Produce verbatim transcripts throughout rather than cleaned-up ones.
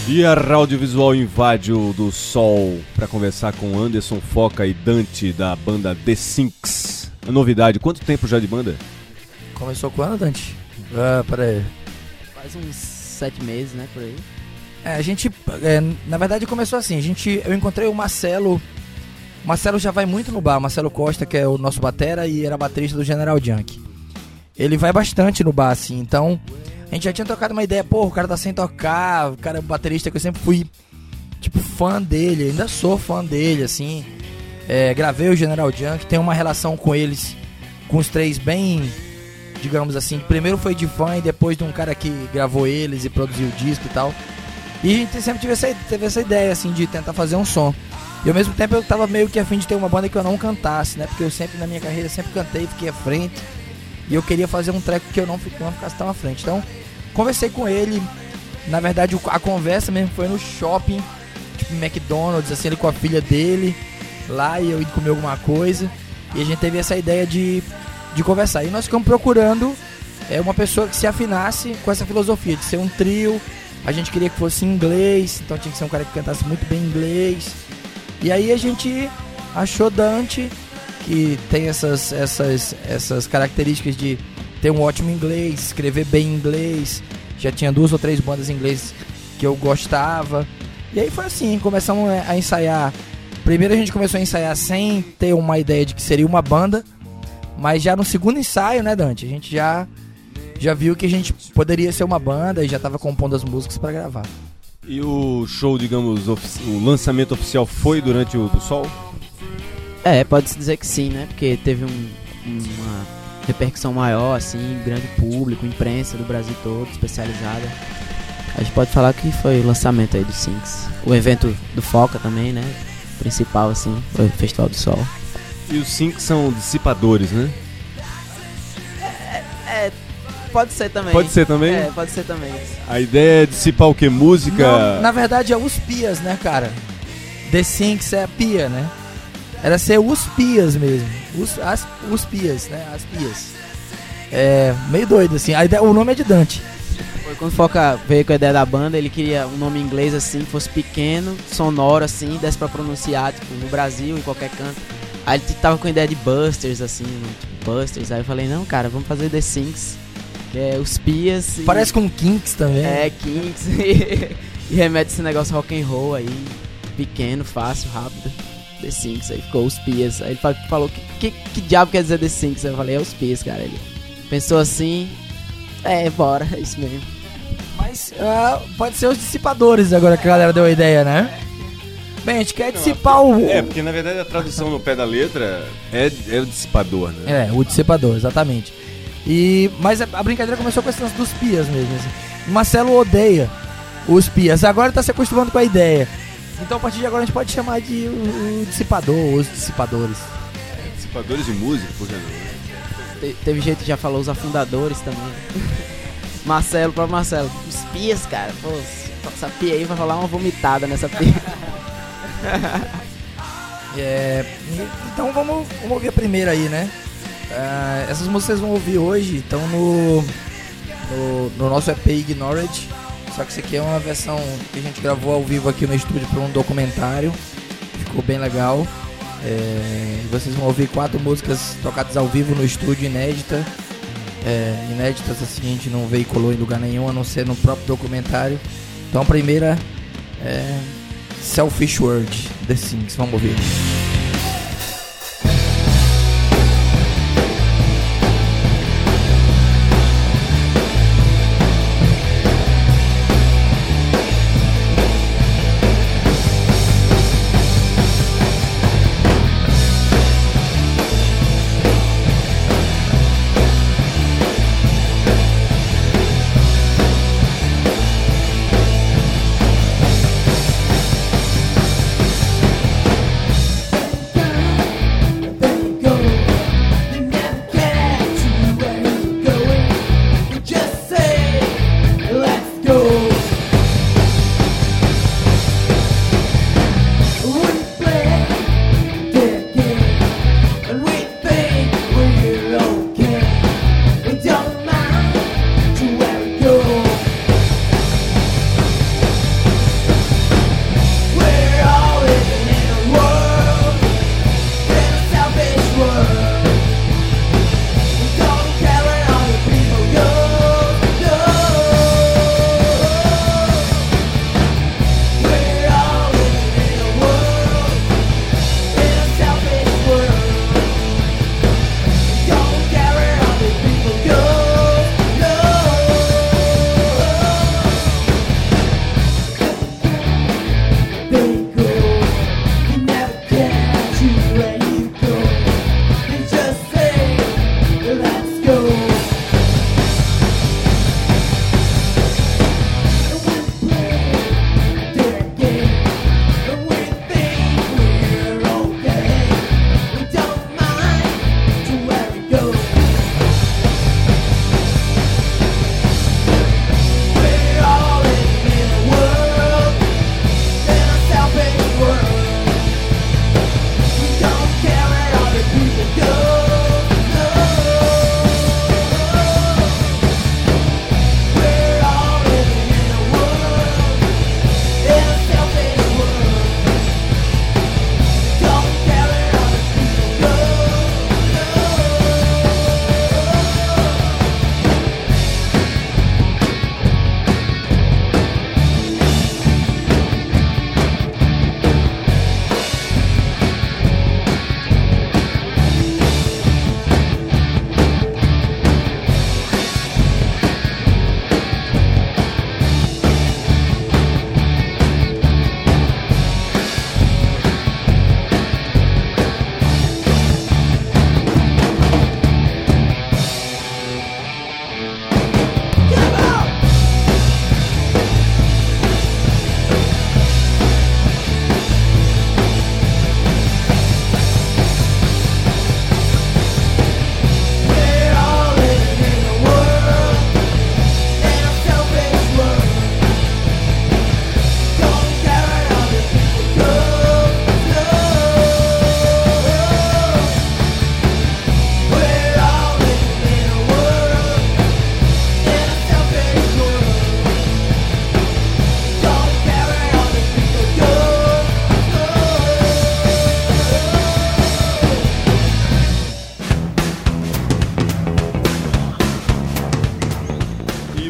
E a Audiovisual invade o do Sol para conversar com Anderson Foca e Dante da banda The Sinks. A novidade, quanto tempo já de banda? Começou quando, Dante? Ah, peraí. Faz uns sete meses, né, por aí. É, a gente, é, na verdade começou assim, a gente, eu encontrei o Marcelo, o Marcelo já vai muito no bar, o Marcelo Costa, que é o nosso batera e era baterista do General Junk. Ele vai bastante no bar, assim, então a gente já tinha trocado uma ideia, pô, o cara tá sem tocar, o cara é baterista que eu sempre fui, tipo, fã dele, ainda sou fã dele, assim. É, gravei o General Junk, tenho uma relação com eles, com os três bem, digamos assim, primeiro foi de fã e depois de um cara que gravou eles e produziu o disco e tal. E a gente sempre teve essa, teve essa ideia, assim, de tentar fazer um som. E ao mesmo tempo eu tava meio que a fim de ter uma banda que eu não cantasse, né? Porque eu sempre, na minha carreira, sempre cantei, fiquei à frente. E eu queria fazer um treco que eu não, não ficasse tão à frente. Então, conversei com ele. Na verdade, a conversa mesmo foi no shopping, tipo McDonald's, assim, ele com a filha dele. Lá, e eu indo comer alguma coisa. E a gente teve essa ideia de, de conversar. E nós ficamos procurando é, uma pessoa que se afinasse com essa filosofia de ser um trio. A gente queria que fosse em inglês, então tinha que ser um cara que cantasse muito bem inglês. E aí a gente achou Dante, que tem essas, essas, essas características de ter um ótimo inglês, escrever bem inglês. Já tinha duas ou três bandas em inglês que eu gostava. E aí foi assim, começamos a ensaiar. Primeiro a gente começou a ensaiar sem ter uma ideia de que seria uma banda. Mas já no segundo ensaio, né, Dante? A gente já... já viu que a gente poderia ser uma banda e já estava compondo as músicas para gravar. E o show, digamos, ofici- o lançamento oficial foi durante o do Sol? É, pode-se dizer que sim, né? Porque teve um, uma repercussão maior, assim, grande público, imprensa do Brasil todo, especializada. A gente pode falar que foi o lançamento aí do Sinks. O evento do Foca também, né? Principal, assim, foi o Festival do Sol. E os Sinks são dissipadores, né? É... Pode ser também. Pode ser também? É, pode ser também. A ideia é dissipar o que? Música? Não, na verdade é os pias, né, cara? The Sinks é a pia, né? Era ser os pias mesmo. Os, as, os pias, né? As pias. É meio doido, assim. A ideia, o nome é de Dante. Foi quando o Foca veio com a ideia da banda, ele queria um nome em inglês assim, que fosse pequeno, sonoro assim, desse pra pronunciar, tipo, no Brasil, em qualquer canto. Aí ele tava com a ideia de Busters, assim, tipo, Busters. Aí eu falei, não, cara, vamos fazer The Sinks. Que é os pias e... Parece com Kinks também. É, Kinks e, e remete esse negócio rock and roll aí, pequeno, fácil, rápido. The Sinks, aí ficou os pias. Aí ele falou, que, que, que diabo quer dizer The Sinks? Eu falei, é os pias, cara. Ele pensou assim, é, bora, é isso mesmo. Mas uh, pode ser os dissipadores agora que a galera deu a ideia, né? Bem, a gente quer dissipar o... É, porque na verdade a tradução no pé da letra é, é o dissipador, né? É, o dissipador, exatamente. E, mas a, a brincadeira começou com esse lance dos pias mesmo, assim. O Marcelo odeia os pias, agora tá se acostumando com a ideia. Então a partir de agora a gente pode chamar de o, o dissipador, os dissipadores. É, dissipadores de música, por que não? Te, teve gente que já falou os afundadores também. Marcelo, próprio Marcelo. Os pias, cara, pô, essa pia aí vai rolar uma vomitada nessa pia. É, então vamos, vamos ouvir a primeira aí, né? Uh, essas músicas vocês vão ouvir hoje, estão no, no, no nosso E P Ignored. Só que isso aqui é uma versão que a gente gravou ao vivo aqui no estúdio para um documentário. Ficou bem legal. É, vocês vão ouvir quatro músicas tocadas ao vivo no estúdio, inédita. É, inéditas assim, a gente não veiculou em lugar nenhum, a não ser no próprio documentário. Então a primeira é Selfish World, The Sinks, vamos ouvir.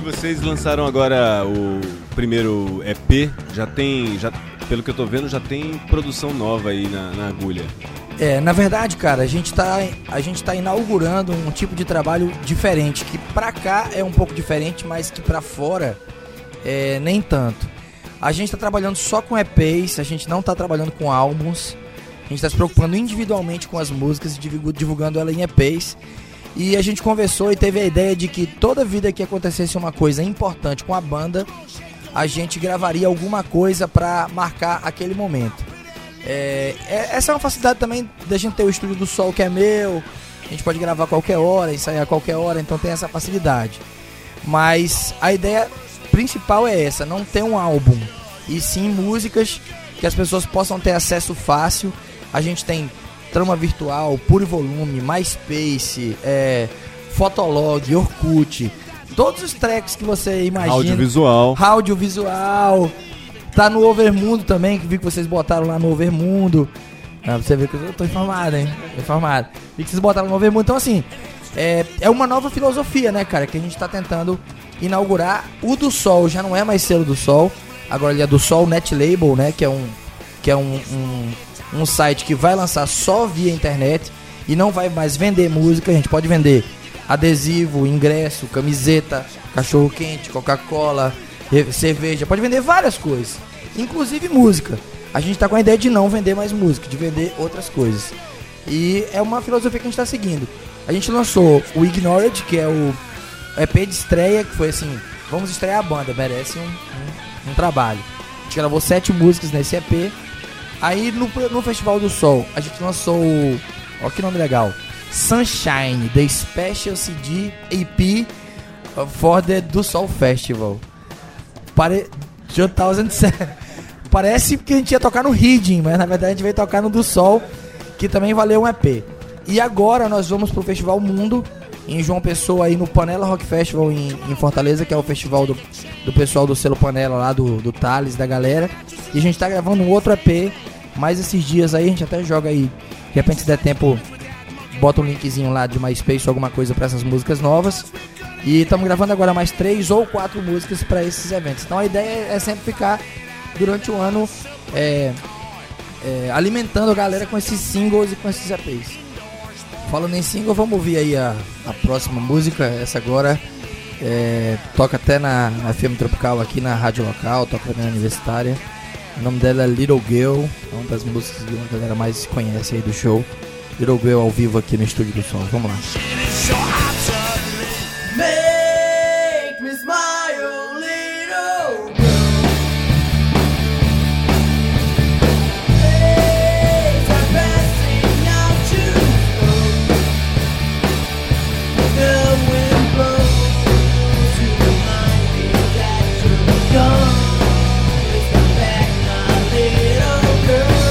vocês lançaram agora o primeiro E P, já tem, já, pelo que eu tô vendo, já tem produção nova aí na, na agulha. É, na verdade, cara, a gente tá, a gente tá inaugurando um tipo de trabalho diferente, que pra cá é um pouco diferente, mas que pra fora é, nem tanto. A gente tá trabalhando só com E Ps, a gente não tá trabalhando com álbuns, a gente tá se preocupando individualmente com as músicas e divulgando ela em E Ps. E a gente conversou e teve a ideia de que toda vida que acontecesse uma coisa importante com a banda, a gente gravaria alguma coisa pra marcar aquele momento. É, essa é uma facilidade também da gente ter o estúdio do Sol, que é meu, a gente pode gravar a qualquer hora, ensaiar a qualquer hora, então tem essa facilidade. Mas a ideia principal é essa, não ter um álbum, e sim músicas que as pessoas possam ter acesso fácil. A gente tem Trama Virtual, Pure Volume, MySpace, é, Fotolog, Orkut, todos os tracks que você imagina. Audiovisual. Audiovisual. Tá no Overmundo também, que vi que vocês botaram lá no Overmundo. Ah, você vê que eu tô informado, hein? Tô informado. Vi que vocês botaram no Overmundo. Então, assim, é, é uma nova filosofia, né, cara? Que a gente tá tentando inaugurar. O do Sol já não é mais selo do Sol. Agora ele é do Sol Net Label, né? Que é um, que é um, um, um site que vai lançar só via internet e não vai mais vender música. A gente pode vender adesivo, ingresso, camiseta, cachorro-quente, Coca-Cola, cerveja, pode vender várias coisas, inclusive música. A gente tá com a ideia de não vender mais música, de vender outras coisas. E é uma filosofia que a gente tá seguindo. A gente lançou o Ignored, que é o E P de estreia, que foi assim, vamos estrear a banda, merece um, um, um trabalho. A gente gravou sete músicas nesse E P. Aí no, no Festival do Sol, a gente lançou o... Olha que nome legal. Sunshine, The Special C D E P for the do Sol Festival. Pare... dois mil e sete. Parece que a gente ia tocar no Reading, mas na verdade a gente veio tocar no do Sol, que também valeu um E P. E agora nós vamos pro Festival Mundo, em João Pessoa, aí no Panela Rock Festival em, em Fortaleza, que é o festival do, do pessoal do selo Panela lá, do, do Thales, da galera. E a gente tá gravando um outro E P, mais esses dias aí, a gente até joga aí, de repente se der tempo, bota um linkzinho lá de MySpace ou alguma coisa pra essas músicas novas. E estamos gravando agora mais três ou quatro músicas para esses eventos. Então a ideia é sempre ficar durante o ano é, é, alimentando a galera com esses singles e com esses E Ps. Falando em single, vamos ouvir aí a, a próxima música. Essa agora é, toca até na, na F M Tropical aqui na rádio local, toca na universitária. O nome dela é Little Girl, é uma das músicas que a galera mais conhece aí do show. Little Girl ao vivo aqui no Estúdio do Som. Vamos lá. Make me smile, little girl. Days are passing now too slow. The wind blows to remind me that you're gone. Please come back, my little girl.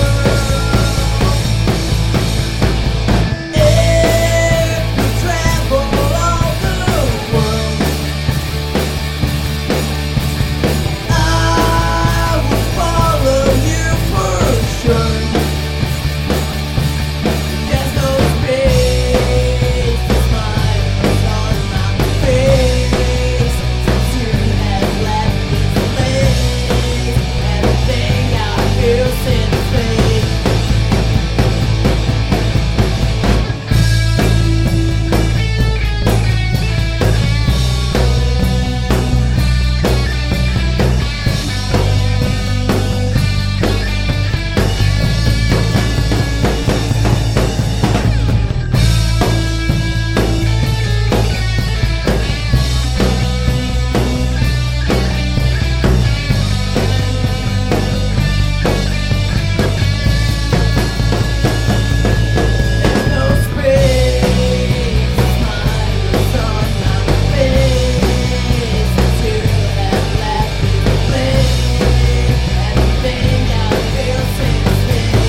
If you travel all the world, I will follow you for sure. There's no space to smile on my face since you have left this place. Everything I feel since fade. No space, smiles on my face since you have left this place. Everything I feel since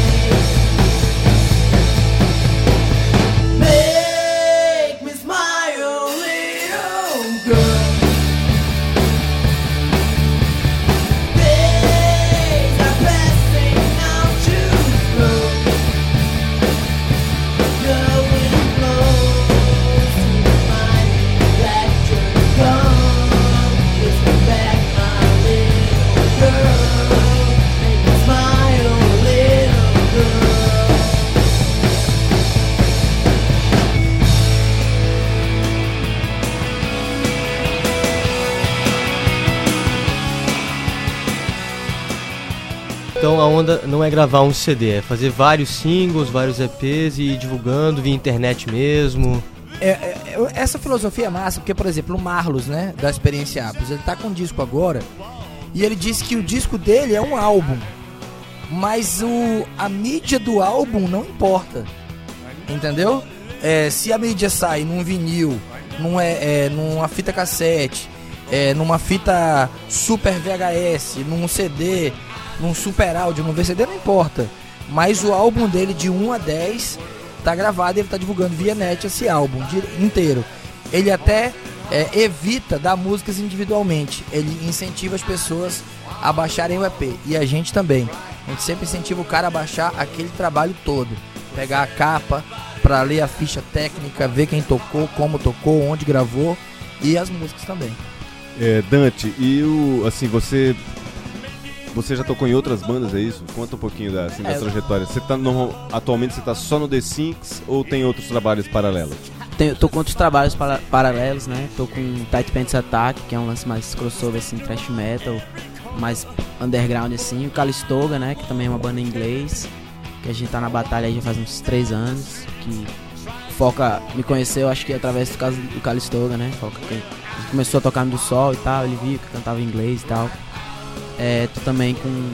fade. Make me smile, little girl. Days are passing now too slow. The wind blows to remind me that you're gone. Então a onda não é gravar um C D, é fazer vários singles, vários E Pês e ir divulgando via internet mesmo. É, é, é, essa filosofia é massa, porque, por exemplo, o Marlos, né, da Experiência Apos, ele tá com um disco agora e ele disse que o disco dele é um álbum, mas o, a mídia do álbum não importa, entendeu? É, se a mídia sai num vinil, num, é, é, numa fita cassete, é, numa fita Super V H S, num C D, num Super Áudio, num V C D, não importa, mas o álbum dele de um a dez... tá gravado e ele tá divulgando via net esse álbum de, inteiro. Ele até é, evita dar músicas individualmente. Ele incentiva as pessoas a baixarem o E P. E a gente também. A gente sempre incentiva o cara a baixar aquele trabalho todo. Pegar a capa pra ler a ficha técnica, ver quem tocou, como tocou, onde gravou e as músicas também. É, Dante, e o, assim, você você já tocou em outras bandas, é isso? Conta um pouquinho da, assim, da É, trajetória. Você tá no, atualmente você tá só no The Sinks ou tem outros trabalhos paralelos? Tenho, tô com outros trabalhos para, paralelos, né? Tô com Tight Pants Attack, que é um lance mais crossover, assim, thrash metal, mais underground, assim. O Calistoga, né? Que também é uma banda em inglês, que a gente tá na batalha aí já faz uns três anos, que Foca me conheceu, acho que através do caso do Calistoga, né? Foca que a gente começou a tocar no Do Sol e tal, ele viu que eu cantava em inglês e tal. É, tô também com...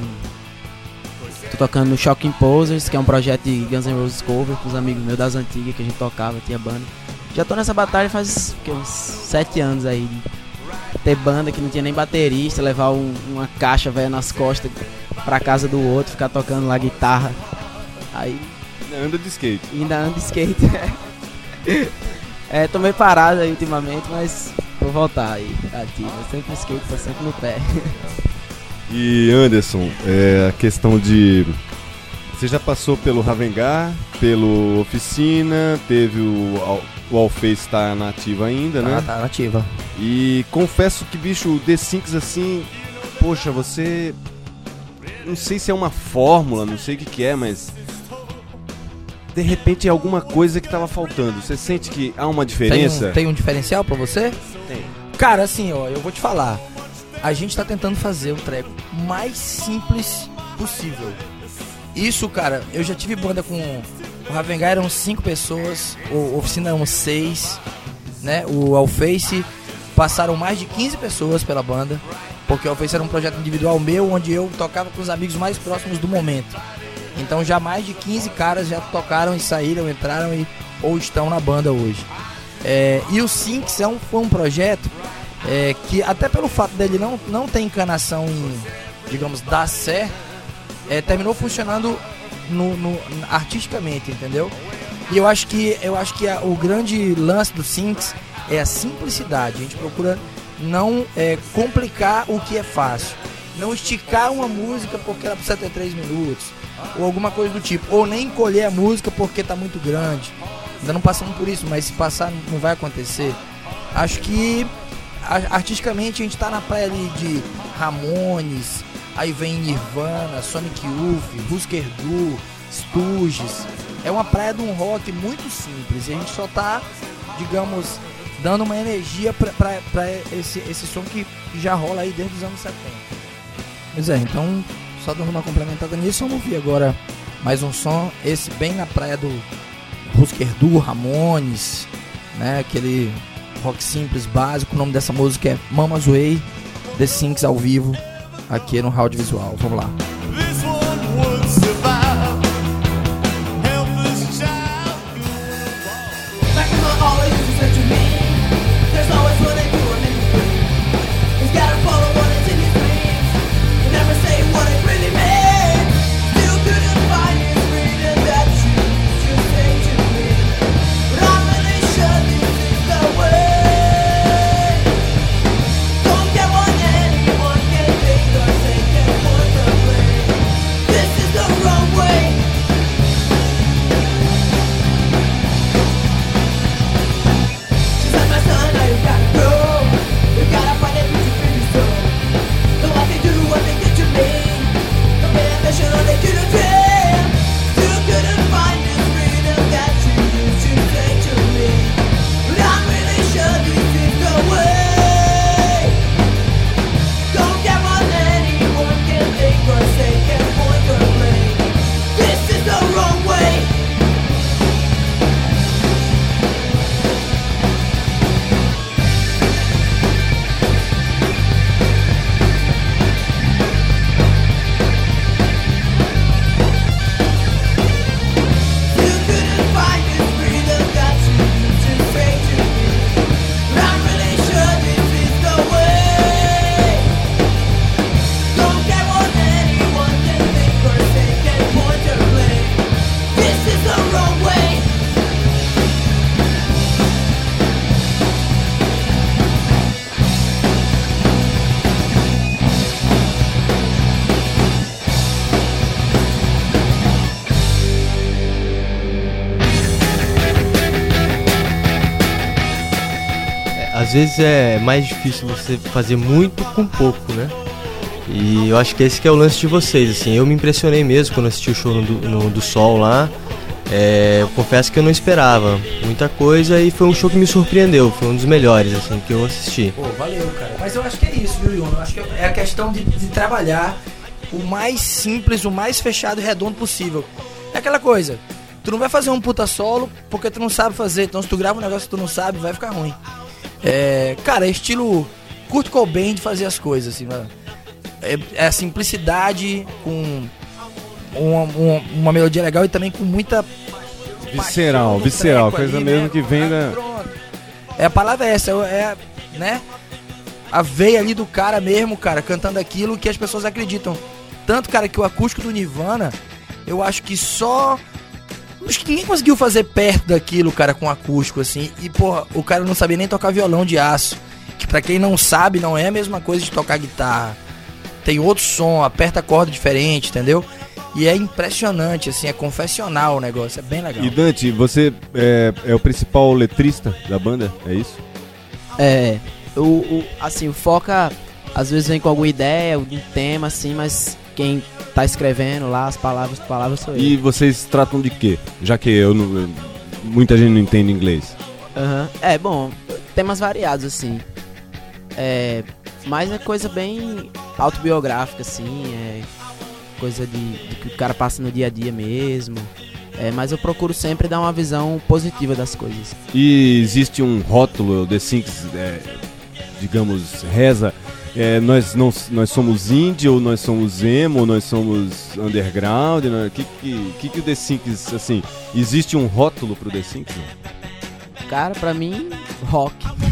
Tô tocando no Shocking Posers, que é um projeto de Guns N' Roses cover com os amigos meus das antigas, que a gente tocava, tinha banda. Já tô nessa batalha faz que, uns sete anos aí. Ter banda que não tinha nem baterista, levar um, uma caixa velha nas costas pra casa do outro, ficar tocando lá guitarra. Aí Anda de skate. ainda ando de skate. É, tô meio parado aí ultimamente, mas vou voltar aí ativo. Sempre no skate, tô sempre no pé. E Anderson, é, a questão de... Você já passou pelo Ravengar, pelo Oficina, teve o, Al- o Alface tá na ativa ainda, né? Ah, tá nativa. E confesso que, bicho, o The Sinks, assim, poxa, você... Não sei se é uma fórmula, não sei o que que é, mas... De repente é alguma coisa que tava faltando. Você sente que há uma Tem diferença? um, tem um diferencial pra você? Tem. Cara, assim, ó, eu vou te falar. A gente tá tentando fazer o treco mais simples possível. Isso, cara, eu já tive banda com... O Ravengar eram cinco pessoas, o Oficina eram seis, né? O Alface passaram mais de quinze pessoas pela banda, porque o Alface era um projeto individual meu, onde eu tocava com os amigos mais próximos do momento. Então já mais de quinze caras já tocaram e saíram, entraram e, ou estão na banda hoje. É, e o Sinks é um, foi um projeto é, que, até pelo fato dele não, não ter encanação em, digamos, dar certo, é, terminou funcionando no, no, artisticamente, entendeu? E eu acho que, eu acho que a, o grande lance do Sinks é a simplicidade. A gente procura não é, complicar o que é fácil. Não esticar uma música porque ela precisa ter três minutos. Ou alguma coisa do tipo. Ou nem encolher a música porque tá muito grande. Ainda não passamos por isso, mas se passar não vai acontecer. Acho que a- artisticamente a gente tá na praia ali de Ramones, aí vem Nirvana, Sonic Youth, Husker Du, Stooges. É uma praia de um rock muito simples. E a gente só tá, digamos, dando uma energia pra, pra, pra esse, esse som que já rola aí desde os anos setenta. Pois é, então, só dando uma complementada nisso, vamos ouvir agora mais um som, esse bem na praia do Husker Du, Ramones, né, aquele rock simples, básico. O nome dessa música é Mama's Way, The Sinks ao vivo, aqui no Audiovisual. Vamos lá. This one would survive. Helpless child. Back in the always used to say to me, there's always what they do and make you free. He's gotta follow what is in his dreams. You never say what it really means. Still couldn't find his freedom that you just say to me. But I'm really sure this is the way. Don't get what anyone can think or take it for the blame. às vezes é mais difícil você fazer muito com pouco, né? E eu acho que esse que é o lance de vocês, assim. Eu me impressionei mesmo quando assisti o show no, do- no do Sol lá. É, eu confesso que eu não esperava muita coisa e foi um show que me surpreendeu. Foi um dos melhores, assim, que eu assisti. Pô, valeu, cara. Mas eu acho que é isso, viu, Yuno? Eu acho que é a questão de, de trabalhar o mais simples, o mais fechado e redondo possível. É aquela coisa, tu não vai fazer um puta solo porque tu não sabe fazer. Então se tu grava um negócio que tu não sabe, vai ficar ruim. É, cara, é estilo Kurt Cobain de fazer as coisas, assim, mano. É, é a simplicidade com uma, uma, uma melodia legal e também com muita Visceral, paixão no visceral, treco coisa ali, mesmo né? que vem Ah, da... pronto. É, a palavra é essa, é, né? A veia ali do cara mesmo, cara, cantando aquilo que as pessoas acreditam. Tanto, cara, que o acústico do Nirvana, eu acho que só... Acho que ninguém conseguiu fazer perto daquilo, cara, com acústico, assim. E, porra, o cara não sabia nem tocar violão de aço. Que pra quem não sabe, não é a mesma coisa de tocar guitarra. Tem outro som, aperta a corda diferente, entendeu? E é impressionante, assim, é confessional o negócio, é bem legal. E Dante, você é, é o principal letrista da banda, é isso? É, o, o, assim, o Foca às vezes vem com alguma ideia, um tema assim, mas quem tá escrevendo lá as palavras, as palavras sou eu. E vocês tratam de quê? Já que eu não, eu- muita gente não entende inglês. Aham. É, bom, temas variados, assim. É, mas é coisa bem autobiográfica, assim, é coisa de, de que o cara passa no dia a dia mesmo. É, mas eu procuro sempre dar uma visão positiva das coisas. E existe um rótulo, The Sinks, é, digamos, reza, é, nós, não, nós somos indie, ou nós somos emo, ou nós somos underground, né? que, que, que que o The Sinks, assim, existe um rótulo pro The Sinks? Cara, pra mim, rock.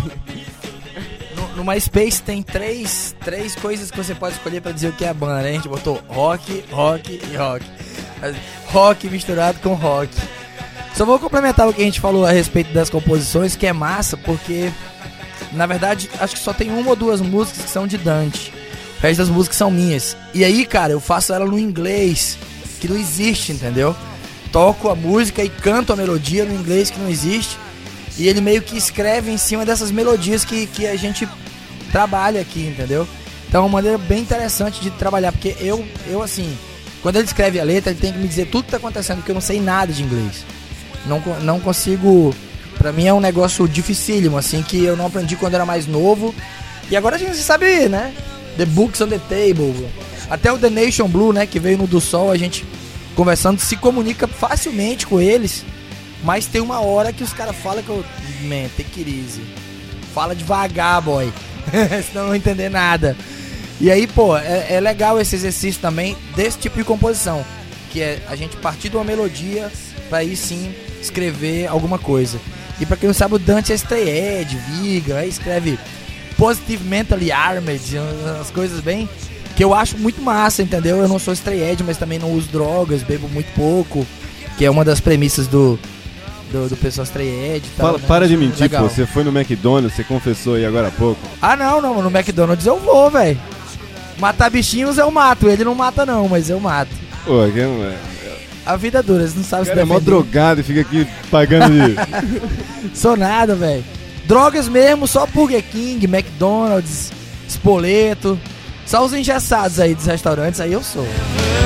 No, no MySpace tem três, três coisas que você pode escolher pra dizer o que é a banda, né? A gente botou rock, rock e rock. Rock misturado com rock. Só vou complementar o que a gente falou a respeito das composições, que é massa, porque na verdade acho que só tem uma ou duas músicas que são de Dante. O resto das músicas são minhas. E aí, cara, eu faço ela no inglês, que não existe, entendeu? Toco a música e canto a melodia no inglês que não existe. E ele meio que escreve em cima dessas melodias que, que a gente trabalha aqui, entendeu? Então é uma maneira bem interessante de trabalhar, porque eu, eu assim, quando ele escreve a letra, ele tem que me dizer tudo que tá acontecendo, porque eu não sei nada de inglês. Não, co- não consigo... Pra mim é um negócio dificílimo, assim, que eu não aprendi quando era mais novo. E agora a gente sabe, né? The Books on the Table. Até o The Nation Blue, né? Que veio no Do Sol, a gente conversando, se comunica facilmente com eles. Mas tem uma hora que os caras falam que eu... Man, take it easy. Fala devagar, boy. Senão eu não vou entender nada. E aí, pô, é, é legal esse exercício também desse tipo de composição. Que é a gente partir de uma melodia pra aí sim escrever alguma coisa. E pra quem não sabe, o Dante é stray edge, vegan, aí escreve Positive Mentally Armed, umas coisas bem... Que eu acho muito massa, entendeu? Eu não sou stray edge, mas também não uso drogas, bebo muito pouco. Que é uma das premissas do... Do, do pessoal stray edge e tal, Fala, né? para de Acho mentir, legal. pô, você foi no McDonald's, você confessou aí agora há pouco. Ah, não, não, no McDonald's eu vou, velho. Matar bichinhos eu mato, ele não mata não, mas eu mato. Pô, que não é... A vida dura, eles não sabem O se cara é mó defender. drogado e fica aqui pagando de... Sou nada, velho. Drogas mesmo, só Burger King, McDonald's, Spoleto. Só os engessados aí dos restaurantes, aí eu sou.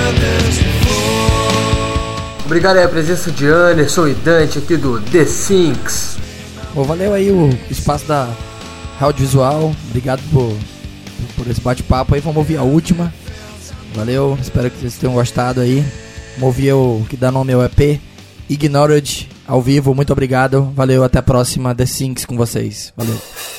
Obrigado aí a presença de Anderson e Dante aqui do The Sinks. Bom, valeu aí o espaço da audiovisual. Obrigado por, por esse bate-papo aí. Vamos ouvir a última. Valeu, espero que vocês tenham gostado aí. Vamos ouvir o que dá nome ao E P, Ignored, ao vivo. Muito obrigado. Valeu, até a próxima. The Sinks com vocês. Valeu.